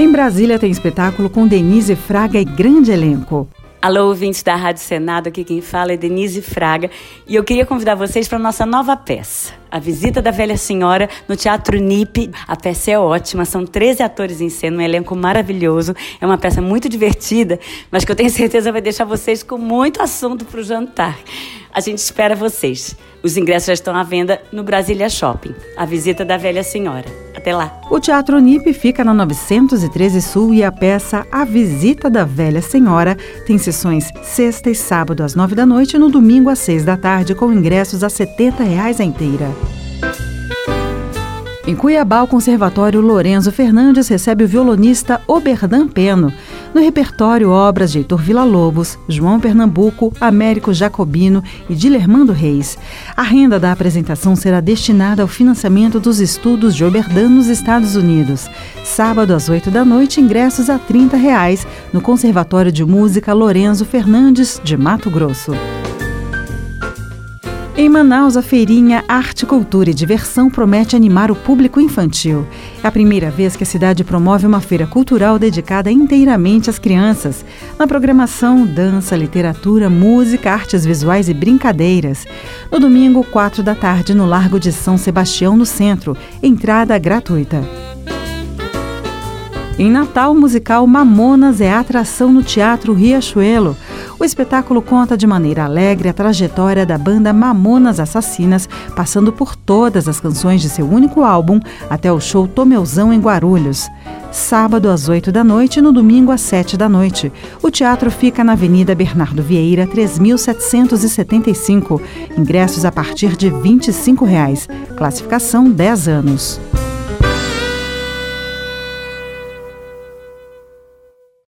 Em Brasília tem espetáculo com Denise Fraga e grande elenco. Alô, ouvintes da Rádio Senado, aqui quem fala é Denise Fraga e eu queria convidar vocês para a nossa nova peça, A Visita da Velha Senhora, no Teatro NIP. A peça é ótima, são 13 atores em cena, um elenco maravilhoso, é uma peça muito divertida, mas que eu tenho certeza vai deixar vocês com muito assunto para o jantar. A gente espera vocês. Os ingressos já estão à venda no Brasília Shopping. A Visita da Velha Senhora. Até lá. O Teatro NIP fica na 913 Sul e a peça A Visita da Velha Senhora tem sessões sexta e sábado às 9 da noite e no domingo às 6 da tarde, com ingressos a R$ 70 a inteira. Em Cuiabá, o Conservatório Lourenço Fernandes recebe o violonista Oberdan Peno. No repertório, obras de Heitor Villa-Lobos, João Pernambuco, Américo Jacobino e Dilermando Reis. A renda da apresentação será destinada ao financiamento dos estudos de Oberdan nos Estados Unidos. Sábado às 8 da noite, ingressos a R$ 30 no Conservatório de Música Lourenço Fernandes, de Mato Grosso. Em Manaus, a feirinha Arte, Cultura e Diversão promete animar o público infantil. É a primeira vez que a cidade promove uma feira cultural dedicada inteiramente às crianças. Na programação, dança, literatura, música, artes visuais e brincadeiras. No domingo, 4 da tarde, no Largo de São Sebastião, no centro. Entrada gratuita. Em Natal, o musical Mamonas é a atração no Teatro Riachuelo. O espetáculo conta de maneira alegre a trajetória da banda Mamonas Assassinas, passando por todas as canções de seu único álbum, até o show Tomeuzão em Guarulhos. Sábado às 8 da noite e no domingo às 7 da noite. O teatro fica na Avenida Bernardo Vieira, 3.775. Ingressos a partir de R$ 25. Classificação 10 anos.